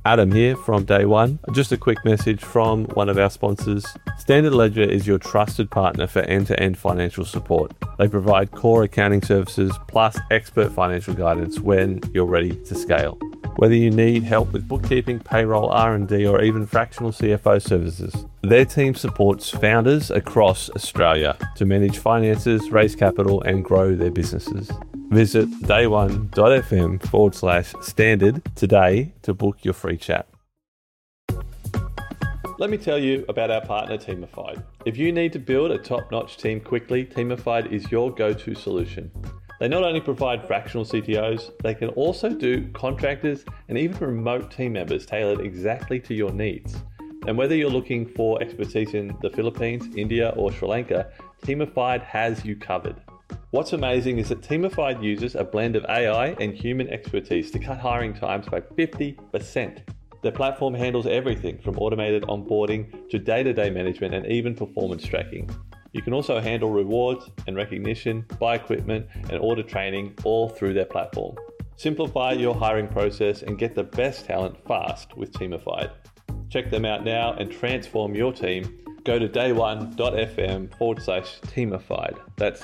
Adam here from Day One. Just a quick message from one of our sponsors. Standard Ledger is your trusted partner for end-to-end financial support. They provide core accounting services plus expert financial guidance when you're ready to scale. Whether you need help with bookkeeping, payroll, R&D, or even fractional CFO services, their team supports founders across Australia to manage finances, raise capital, and grow their businesses. Visit day1.fm/standard today to book your free chat. Let me tell you about our partner, Teamified. If you need to build a top-notch team quickly, Teamified is your go-to solution. They not only provide fractional CTOs, they can also do contractors and even remote team members tailored exactly to your needs. And whether you're looking for expertise in the Philippines, India, or Sri Lanka, Teamified has you covered. What's amazing is that Teamified uses a blend of AI and human expertise to cut hiring times by 50%. Their platform handles everything from automated onboarding to day-to-day management and even performance tracking. You can also handle rewards and recognition, buy equipment, and order training all through their platform. Simplify your hiring process and get the best talent fast with Teamified. Check them out now and transform your team. Go to day1.fm/Teamified. That's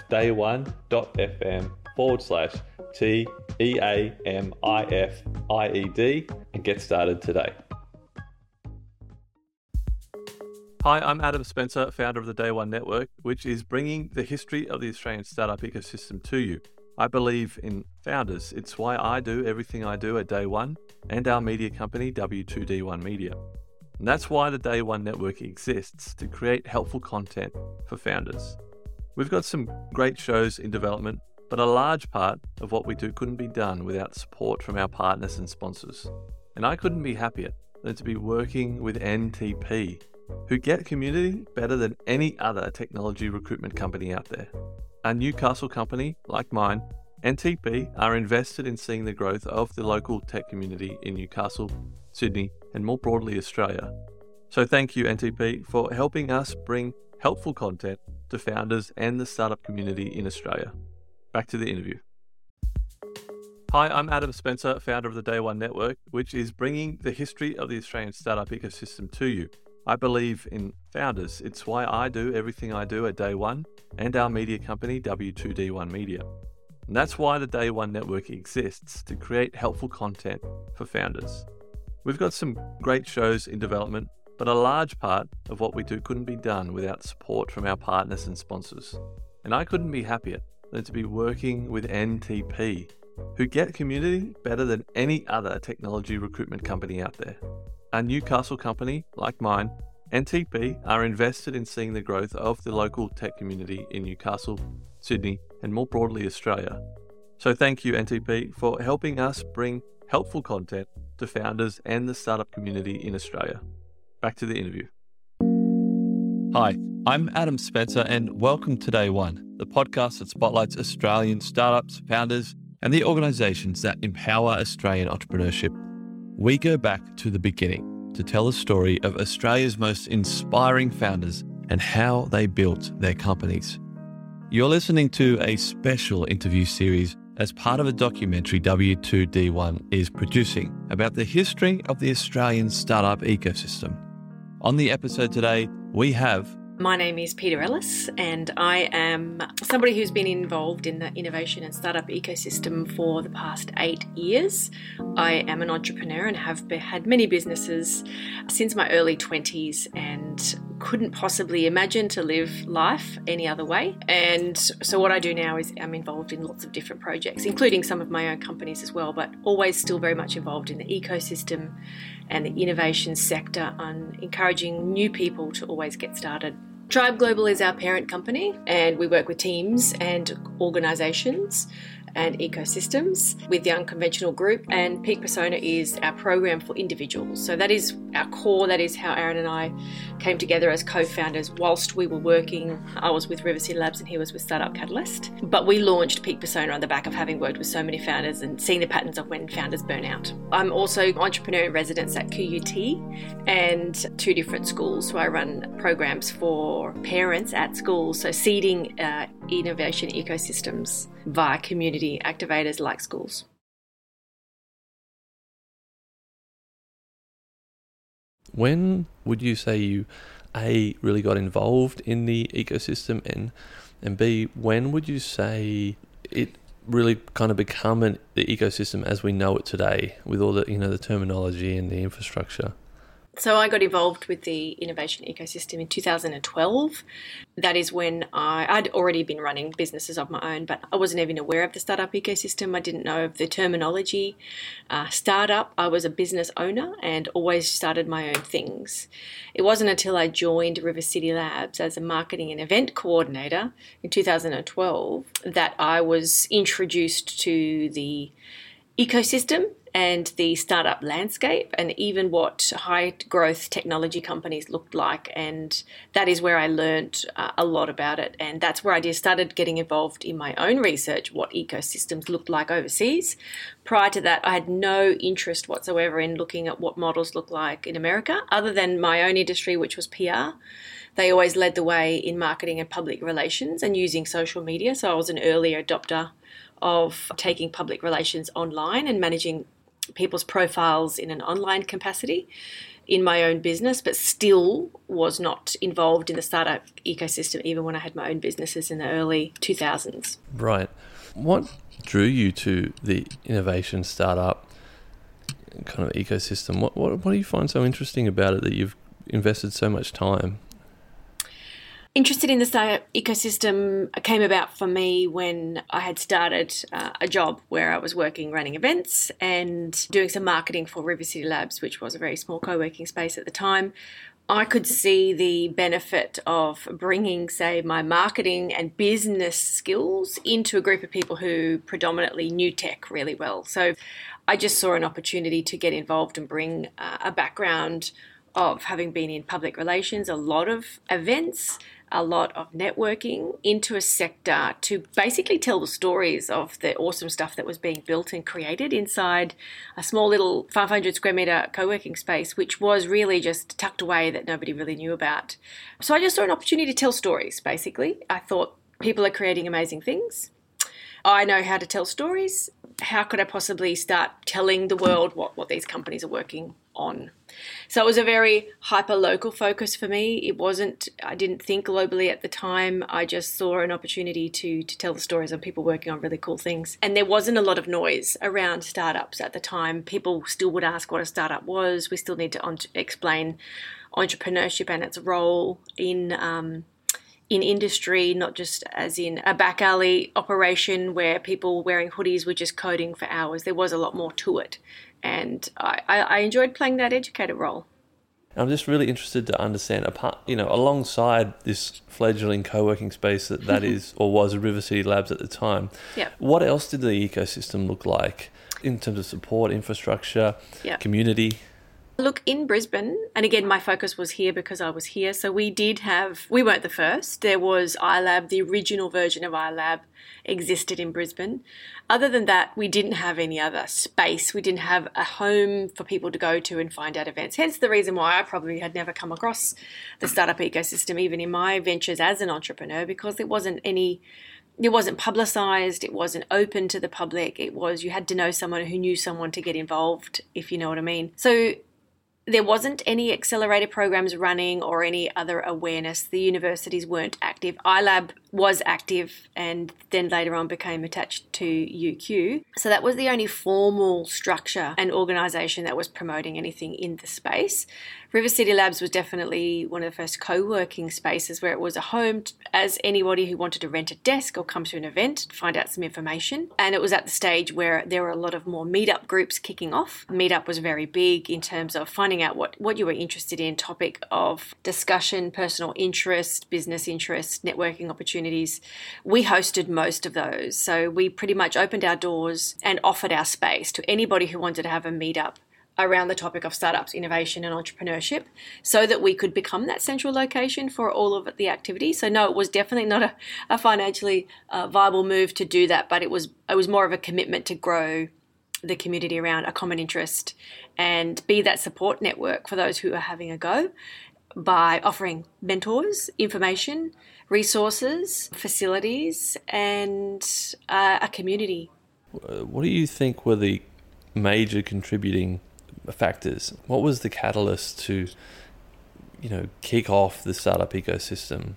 day1.fm/TEAMIFIED and get started today. Hi, I'm Adam Spencer, founder of the Day One Network, which is bringing the history of the Australian startup ecosystem to you. I believe in founders. It's why I do everything I do at Day One and our media company, W2D1 Media. And that's why the Day One Network exists, to create helpful content for founders. We've got some great shows in development, but a large part of what we do couldn't be done without support from our partners and sponsors. And I couldn't be happier than to be working with NTP, who get community better than any other technology recruitment company out there. A Newcastle company like mine, NTP are invested in seeing the growth of the local tech community in Newcastle, Sydney, and more broadly Australia. So thank you, NTP, for helping us bring helpful content to founders and the startup community in Australia. Back to the interview. Hi, I'm Adam Spencer, founder of the Day One Network, which is bringing the history of the Australian startup ecosystem to you. I believe in founders. It's why I do everything I do at Day One and our media company, W2D1 Media. And that's why the Day One Network exists, to create helpful content for founders. We've got some great shows in development, but a large part of what we do couldn't be done without support from our partners and sponsors. And I couldn't be happier than to be working with NTP, who get community better than any other technology recruitment company out there. A Newcastle company like mine, NTP are invested in seeing the growth of the local tech community in Newcastle, Sydney, and more broadly Australia. So thank you, NTP, for helping us bring helpful content to founders and the startup community in Australia. Back to the interview. Hi, I'm Adam Spencer, and welcome to Day One, the podcast that spotlights Australian startups, founders, and the organisations that empower Australian entrepreneurship. We go back to the beginning to tell the story of Australia's most inspiring founders and how they built their companies. You're listening to a special interview series as part of a documentary W2D1 is producing about the history of the Australian startup ecosystem. On the episode today, we have... My name is Peter Ellis, and I am somebody who's been involved in the innovation and startup ecosystem for the past 8 years. I am an entrepreneur and have had many businesses since my early 20s and couldn't possibly imagine to live life any other way. And so what I do now is I'm involved in lots of different projects, including some of my own companies as well, but always still very much involved in the ecosystem and the innovation sector on encouraging new people to always get started. Tribe Global is our parent company, and we work with teams and organisations and ecosystems with the Unconventional Group, and Peak Persona is our program for individuals. So that is our core. That is how Aaron and I came together as co-founders whilst we were working. I was with River City Labs and he was with Startup Catalyst. But we launched Peak Persona on the back of having worked with so many founders and seeing the patterns of when founders burn out. I'm also entrepreneur in residence at QUT and 2 different schools. So I run programs for parents at schools, so seeding innovation ecosystems via community activators like schools. When would you say you, A, really got involved in the ecosystem, and B, when would you say it really kind of become the ecosystem as we know it today, with all the, the terminology and the infrastructure? So I got involved with the innovation ecosystem in 2012. That is when I'd already been running businesses of my own, but I wasn't even aware of the startup ecosystem. I didn't know of the terminology. Startup, I was a business owner and always started my own things. It wasn't until I joined River City Labs as a marketing and event coordinator in 2012 that I was introduced to the ecosystem and the startup landscape, and even what high growth technology companies looked like. And that is where I learned a lot about it. And that's where I just started getting involved in my own research, what ecosystems looked like overseas. Prior to that, I had no interest whatsoever in looking at what models look like in America, other than my own industry, which was PR. They always led the way in marketing and public relations and using social media. So I was an early adopter of taking public relations online and managing people's profiles in an online capacity in my own business, but still was not involved in the startup ecosystem even when I had my own businesses in the early 2000s. Right. What drew you to the innovation startup kind of ecosystem? What do you find so interesting about it that you've invested so much time? Interested in the startup ecosystem came about for me when I had started a job where I was working running events and doing some marketing for River City Labs, which was a very small co-working space at the time. I could see the benefit of bringing, say, my marketing and business skills into a group of people who predominantly knew tech really well. So I just saw an opportunity to get involved and bring a background of having been in public relations, a lot of events, a lot of networking into a sector to basically tell the stories of the awesome stuff that was being built and created inside a small little 500 square metre co-working space, which was really just tucked away that nobody really knew about. So I just saw an opportunity to tell stories, basically. I thought people are creating amazing things. I know how to tell stories. How could I possibly start telling the world what these companies are working on? So it was a very hyper-local focus for me. I didn't think globally at the time. I just saw an opportunity to tell the stories of people working on really cool things. And there wasn't a lot of noise around startups at the time. People still would ask what a startup was. We still need to explain entrepreneurship and its role in industry, not just as in a back alley operation where people wearing hoodies were just coding for hours. There was a lot more to it. And I enjoyed playing that educator role. I'm just really interested to understand, alongside this fledgling co-working space that is or was River City Labs at the time, what else did the ecosystem look like in terms of support, infrastructure, community? Look, in Brisbane, and again, my focus was here because I was here, so we weren't the first. There was iLab, the original version of iLab existed in Brisbane. Other than that, we didn't have any other space. We didn't have a home for people to go to and find out events. Hence the reason why I probably had never come across the startup ecosystem, even in my ventures as an entrepreneur, because it wasn't publicised, it wasn't open to the public. You had to know someone who knew someone to get involved, if you know what I mean. So there wasn't any accelerator programs running or any other awareness. The universities weren't active. iLab was active and then later on became attached to UQ. So that was the only formal structure and organisation that was promoting anything in the space. River City Labs was definitely one of the first co-working spaces where it was a home as anybody who wanted to rent a desk or come to an event, find out some information. And it was at the stage where there were a lot of more meetup groups kicking off. Meetup was very big in terms of finding out what you were interested in, topic of discussion, personal interest, business interest, networking opportunities. We hosted most of those. So we pretty much opened our doors and offered our space to anybody who wanted to have a meetup around the topic of startups, innovation and entrepreneurship, so that we could become that central location for all of the activity. So no, it was definitely not a financially viable move to do that, but it was more of a commitment to grow the community around a common interest and be that support network for those who are having a go by offering mentors, information, resources, facilities, and a community. What do you think were the major contributing factors. What was the catalyst to, kick off the startup ecosystem?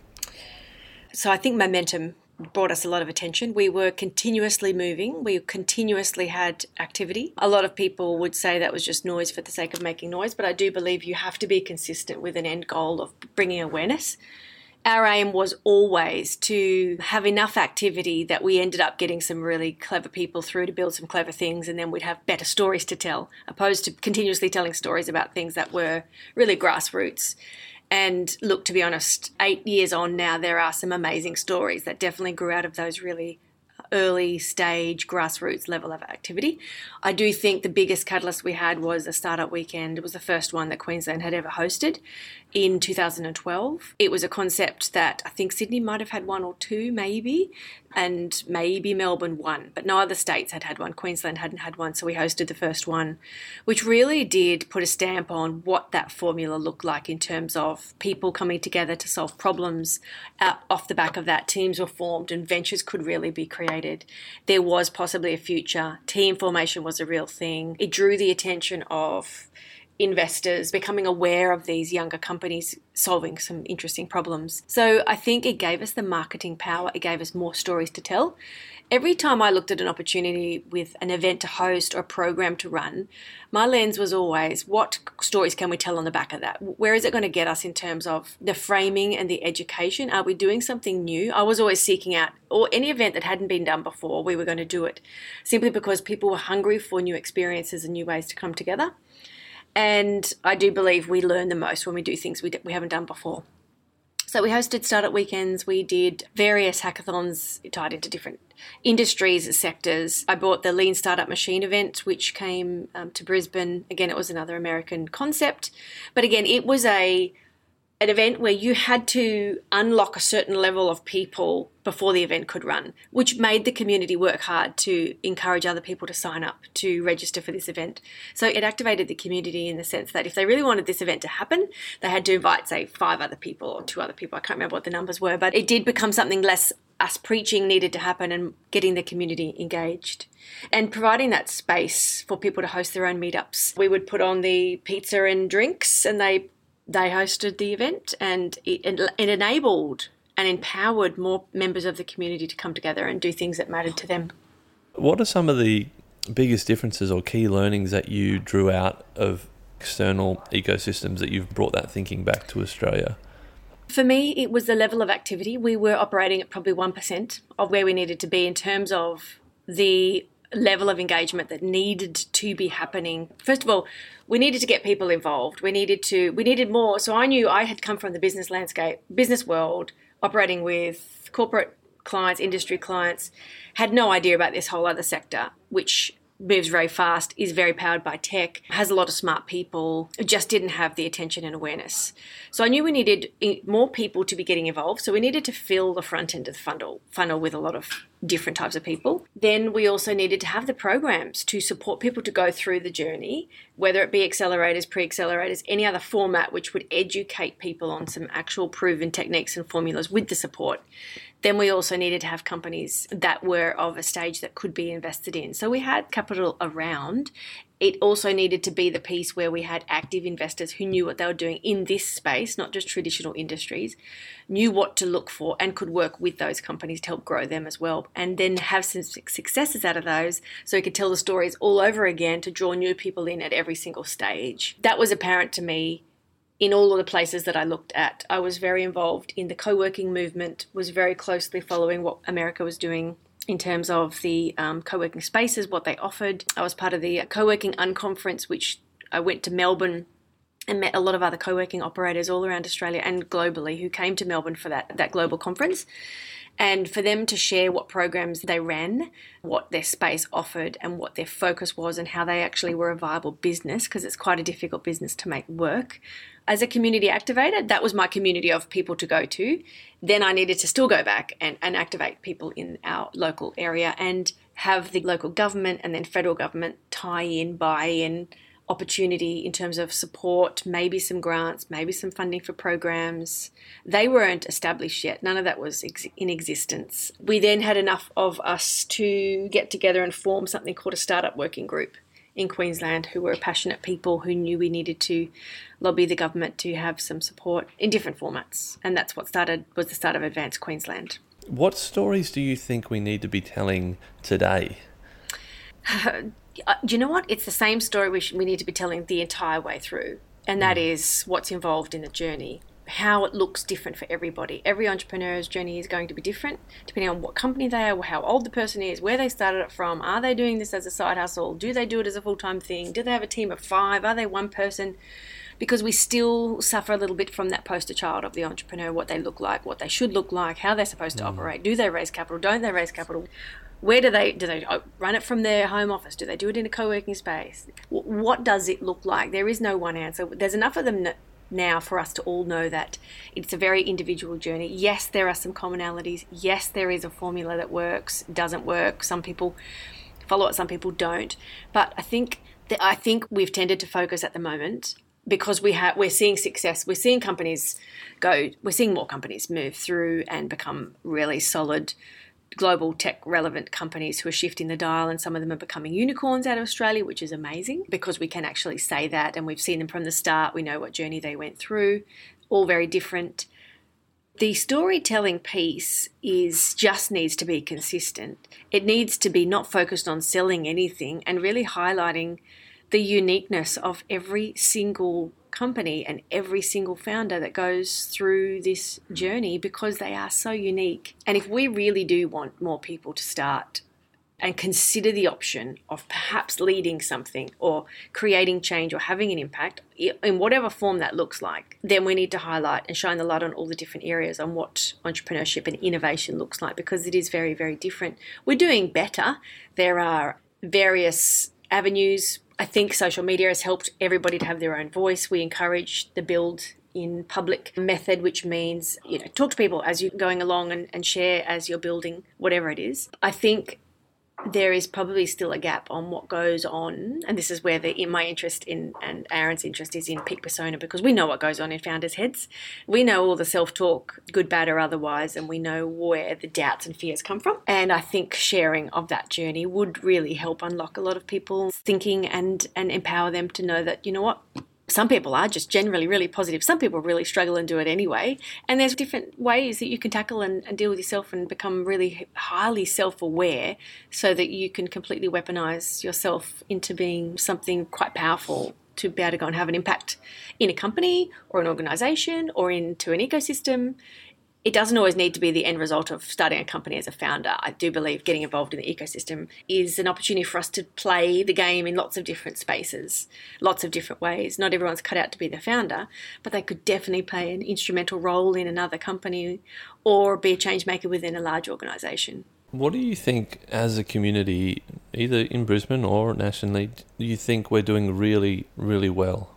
So I think momentum brought us a lot of attention. We were continuously moving. We continuously had activity. A lot of people would say that was just noise for the sake of making noise, but I do believe you have to be consistent with an end goal of bringing awareness. Our aim was always to have enough activity that we ended up getting some really clever people through to build some clever things, and then we'd have better stories to tell, opposed to continuously telling stories about things that were really grassroots. And look, to be honest, 8 years on now, there are some amazing stories that definitely grew out of those really early stage grassroots level of activity. I do think the biggest catalyst we had was a startup weekend. It was the first one that Queensland had ever hosted in 2012. It was a concept that I think Sydney might have had one or two maybe, and maybe Melbourne one, but no other states had had one. Queensland hadn't had one, so we hosted the first one, which really did put a stamp on what that formula looked like in terms of people coming together to solve problems. Off the back of that, teams were formed and ventures could really be created. There was possibly a future. Team formation was a real thing. It drew the attention of investors becoming aware of these younger companies solving some interesting problems. So I think it gave us the marketing power. It gave us more stories to tell. Every time I looked at an opportunity with an event to host or a program to run, my lens was always, what stories can we tell on the back of that? Where is it going to get us in terms of the framing and the education? Are we doing something new? I was always seeking out, or any event that hadn't been done before, we were going to do it, simply because people were hungry for new experiences and new ways to come together. And I do believe we learn the most when we do things we haven't done before. So we hosted startup weekends. We did various hackathons tied into different industries, sectors. I bought the Lean Startup Machine event, which came to Brisbane. Again, it was another American concept. But again, it was an event where you had to unlock a certain level of people before the event could run, which made the community work hard to encourage other people to sign up to register for this event. So it activated the community in the sense that if they really wanted this event to happen, they had to invite, say, 5 other people or 2 other people. I can't remember what the numbers were, but it did become something less us preaching needed to happen and getting the community engaged and providing that space for people to host their own meetups. We would put on the pizza and drinks, and they hosted the event, and it enabled and empowered more members of the community to come together and do things that mattered to them. What are some of the biggest differences or key learnings that you drew out of external ecosystems that you've brought that thinking back to Australia? For me, it was the level of activity. We were operating at probably 1% of where we needed to be in terms of the level of engagement that needed to be happening. First of all, we needed to get people involved. We needed more. So I knew I had come from the business landscape, business world, operating with corporate clients, industry clients, had no idea about this whole other sector, which moves very fast, is very powered by tech, has a lot of smart people, just didn't have the attention and awareness. So I knew we needed more people to be getting involved. So we needed to fill the front end of the funnel with a lot of different types of people. Then we also needed to have the programs to support people to go through the journey, whether it be accelerators, pre-accelerators, any other format which would educate people on some actual proven techniques and formulas with the support. Then we also needed to have companies that were of a stage that could be invested in. So we had capital around. It also needed to be the piece where we had active investors who knew what they were doing in this space, not just traditional industries, knew what to look for and could work with those companies to help grow them as well, and then have some successes out of those so we could tell the stories all over again to draw new people in at every single stage. That was apparent to me in all of the places that I looked at. I was very involved in the co-working movement, was very closely following what America was doing in terms of the co-working spaces, what they offered. I was part of the co-working unconference, which I went to Melbourne and met a lot of other co-working operators all around Australia and globally who came to Melbourne for that global conference. And for them to share what programs they ran, what their space offered and what their focus was and how they actually were a viable business, because it's quite a difficult business to make work. As a community activator, that was my community of people to go to. Then I needed to still go back and activate people in our local area and have the local government and then federal government tie in, buy in, opportunity in terms of support, maybe some grants, maybe some funding for programs. They weren't established yet. None of that was in existence. We then had enough of us to get together and form something called a startup working group in Queensland who were passionate people who knew we needed to lobby the government to have some support in different formats. And that's what was the start of Advance Queensland. What stories do you think we need to be telling today? Do you know what? It's the same story we need to be telling the entire way through. And that is what's involved in the journey, how it looks different for everybody. Every entrepreneur's journey is going to be different depending on what company they are, how old the person is, where they started it from. Are they doing this as a side hustle? Do they do it as a full-time thing? Do they have a team of 5? Are they one person? Because we still suffer a little bit from that poster child of the entrepreneur, what they look like, what they should look like, how they're supposed to operate. Do they raise capital? Don't they raise capital? Where do they run it from their home office? Do they do it in a co-working space? What does it look like? There is no one answer. There's enough of them now for us to all know that it's a very individual journey. Yes, there are some commonalities. Yes, there is a formula that works, doesn't work. Some people follow it, some people don't. But I think we've tended to focus at the moment because we're seeing success. We're seeing companies go. We're seeing more companies move through and become really solid global tech relevant companies who are shifting the dial, and some of them are becoming unicorns out of Australia, which is amazing because we can actually say that, and we've seen them from the start. We know what journey they went through, all very different. The storytelling piece just needs to be consistent. It needs to be not focused on selling anything and really highlighting the uniqueness of every single company and every single founder that goes through this journey because they are so unique. And if we really do want more people to start and consider the option of perhaps leading something or creating change or having an impact in whatever form that looks like, then we need to highlight and shine the light on all the different areas on what entrepreneurship and innovation looks like, because it is very, very different. We're doing better. There are various avenues. I think social media has helped everybody to have their own voice. We encourage the build in public method, which means, talk to people as you're going along and share as you're building whatever it is. I think there is probably still a gap on what goes on, and this is where my interest in and Aaron's interest is in peak persona, because we know what goes on in founders' heads. We know all the self-talk, good, bad or otherwise, and we know where the doubts and fears come from. And I think sharing of that journey would really help unlock a lot of people's thinking and empower them to know that, you know what, some people are just generally really positive. Some people really struggle and do it anyway. And there's different ways that you can tackle and deal with yourself and become really highly self-aware so that you can completely weaponize yourself into being something quite powerful to be able to go and have an impact in a company or an organization or into an ecosystem. It doesn't always need to be the end result of starting a company as a founder. I do believe getting involved in the ecosystem is an opportunity for us to play the game in lots of different spaces, lots of different ways. Not everyone's cut out to be the founder, but they could definitely play an instrumental role in another company or be a change maker within a large organisation. What do you think as a community, either in Brisbane or nationally, do you think we're doing really, really well?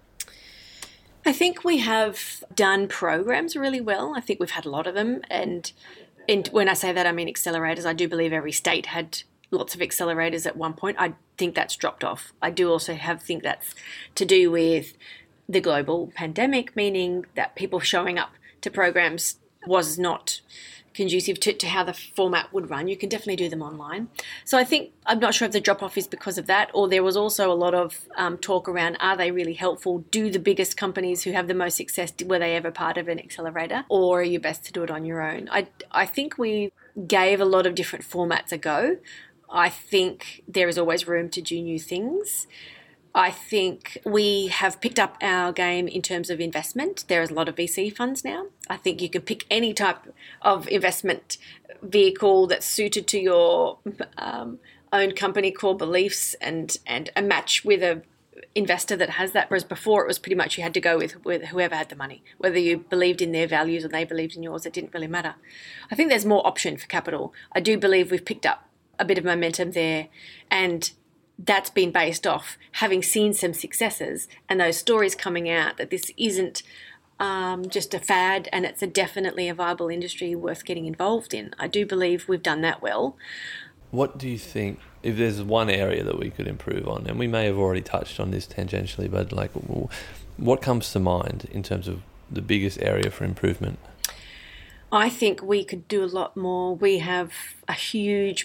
I think we have done programs really well. I think we've had a lot of them. And when I say that, I mean accelerators. I do believe every state had lots of accelerators at one point. I think that's dropped off. I do also think that's to do with the global pandemic, meaning that people showing up to programs was not conducive to how the format would run. You can definitely do them online. So I think, I'm not sure if the drop-off is because of that, or there was also a lot of talk around, are they really helpful? Do the biggest companies who have the most success, were they ever part of an accelerator? Or are you best to do it on your own? I think we gave a lot of different formats a go. I think there is always room to do new things. I think we have picked up our game in terms of investment. There is a lot of VC funds now. I think you can pick any type of investment vehicle that's suited to your own company core beliefs and a match with a investor that has that. Whereas before it was pretty much you had to go with whoever had the money. Whether you believed in their values or they believed in yours, it didn't really matter. I think there's more option for capital. I do believe we've picked up a bit of momentum there, and that's been based off having seen some successes and those stories coming out that this isn't just a fad, and it's definitely a viable industry worth getting involved in. I do believe we've done that well. What do you think, if there's one area that we could improve on, and we may have already touched on this tangentially, but what comes to mind in terms of the biggest area for improvement? I think we could do a lot more. We have a huge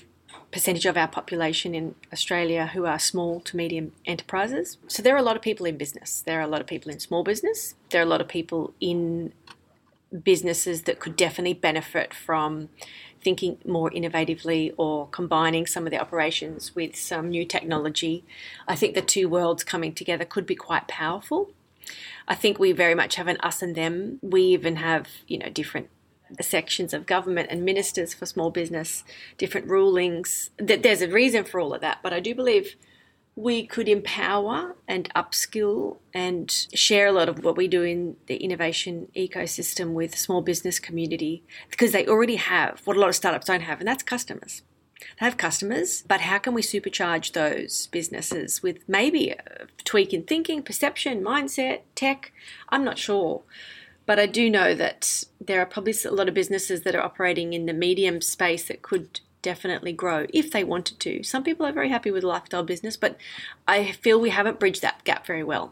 percentage of our population in Australia who are small to medium enterprises. So there are a lot of people in business. There are a lot of people in small business. There are a lot of people in businesses that could definitely benefit from thinking more innovatively or combining some of the operations with some new technology. I think the two worlds coming together could be quite powerful. I think we very much have an us and them. We even have, different sections of government and ministers for small business, different rulings. There's a reason for all of that, but I do believe we could empower and upskill and share a lot of what we do in the innovation ecosystem with the small business community, because they already have what a lot of startups don't have, and that's customers. They have customers, but how can we supercharge those businesses with maybe a tweak in thinking, perception, mindset, tech? I'm not sure. But I do know that there are probably a lot of businesses that are operating in the medium space that could definitely grow if they wanted to. Some people are very happy with a lifestyle business, but I feel we haven't bridged that gap very well.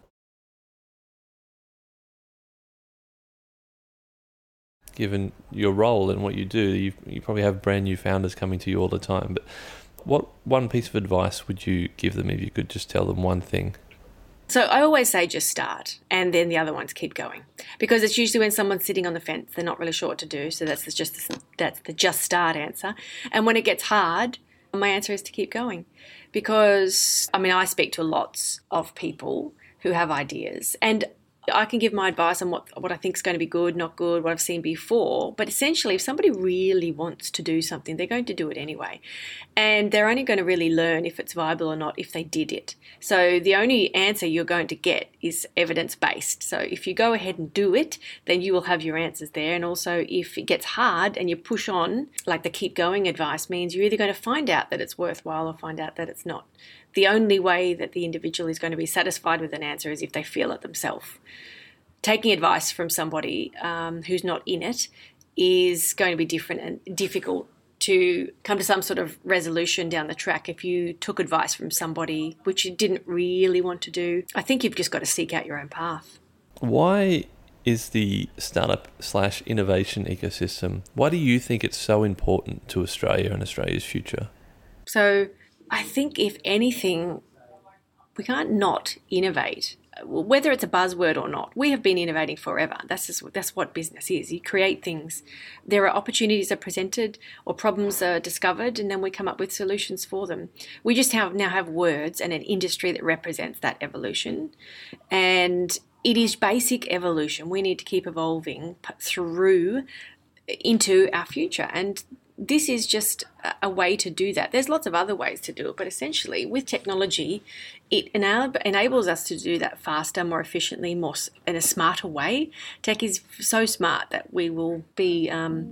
Given your role and what you do, you probably have brand new founders coming to you all the time. But what one piece of advice would you give them if you could just tell them one thing? So I always say just start, and then the other ones keep going, because it's usually when someone's sitting on the fence, they're not really sure what to do. So that's the just start answer. And when it gets hard, my answer is to keep going, because I speak to lots of people who have ideas, and I can give my advice on what I think is going to be good, not good, what I've seen before. But essentially, if somebody really wants to do something, they're going to do it anyway. And they're only going to really learn if it's viable or not if they did it. So the only answer you're going to get is evidence-based. So if you go ahead and do it, then you will have your answers there. And also, if it gets hard and you push on, like the keep going advice means you're either going to find out that it's worthwhile or find out that it's not. The only way that the individual is going to be satisfied with an answer is if they feel it themselves. Taking advice from somebody who's not in it is going to be different and difficult to come to some sort of resolution down the track. If you took advice from somebody which you didn't really want to do, I think you've just got to seek out your own path. Why is the startup/innovation ecosystem, why do you think it's so important to Australia and Australia's future? So I think if anything, we can't not innovate, whether it's a buzzword or not. We have been innovating forever. That's what business is. You create things. There are opportunities are presented or problems are discovered, and then we come up with solutions for them. We just now have words and an industry that represents that evolution. And it is basic evolution. We need to keep evolving through into our future. And this is just a way to do that. There's lots of other ways to do it, but essentially with technology, it enables us to do that faster, more efficiently, more in a smarter way. Tech is so smart that we will be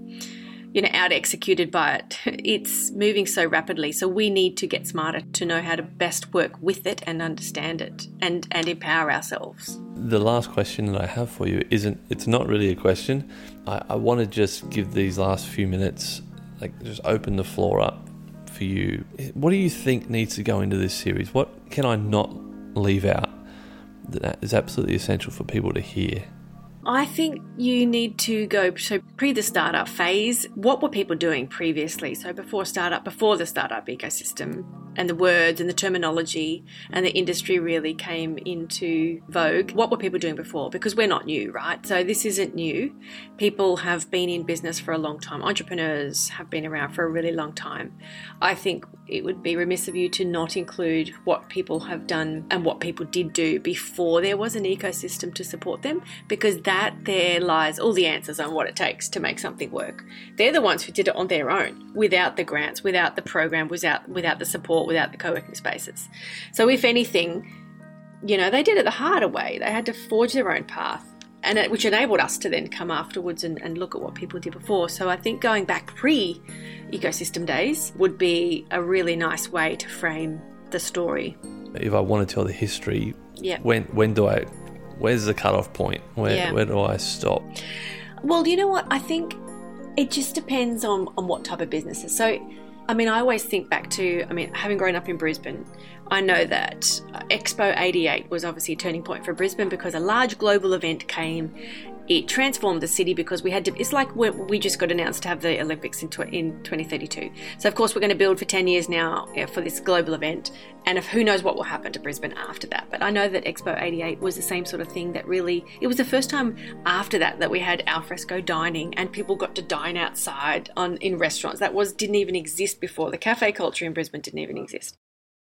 out-executed by it. It's moving so rapidly, so we need to get smarter to know how to best work with it and understand it and empower ourselves. The last question that I have for you it's not really a question. I want to just give these last few minutes, just open the floor up for you. What do you think needs to go into this series? What can I not leave out that is absolutely essential for people to hear? I think you need to go, pre the startup phase, what were people doing previously? So before the startup ecosystem and the words and the terminology and the industry really came into vogue. What were people doing before? Because we're not new, right? So this isn't new. People have been in business for a long time. Entrepreneurs have been around for a really long time. I think it would be remiss of you to not include what people have done and what people did do before there was an ecosystem to support them, because there lies all the answers on what it takes to make something work. They're the ones who did it on their own, without the grants, without the program, without the support, without the co-working spaces. So if anything, they did it the harder way. They had to forge their own path, which enabled us to then come afterwards and look at what people did before. So I think going back pre-ecosystem days would be a really nice way to frame the story. If I want to tell the history, where's the cutoff point? Where do I stop? Well, you know what? I think it just depends on what type of businesses. So, I always think back to, having grown up in Brisbane, I know that Expo 88 was obviously a turning point for Brisbane because a large global event came it transformed the city because we had to, it's like we just got announced to have the Olympics in 2032. So of course we're going to build for 10 years now for this global event, and who knows what will happen to Brisbane after that. But I know that Expo 88 was the same sort of thing that really, it was the first time after that we had alfresco dining and people got to dine outside in restaurants. That didn't even exist before. The cafe culture in Brisbane didn't even exist.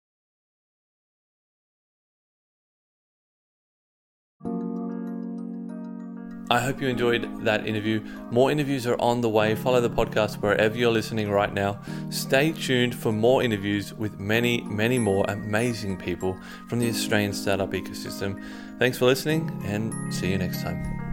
I hope you enjoyed that interview. More interviews are on the way. Follow the podcast wherever you're listening right now. Stay tuned for more interviews with many, many more amazing people from the Australian startup ecosystem. Thanks for listening, and see you next time.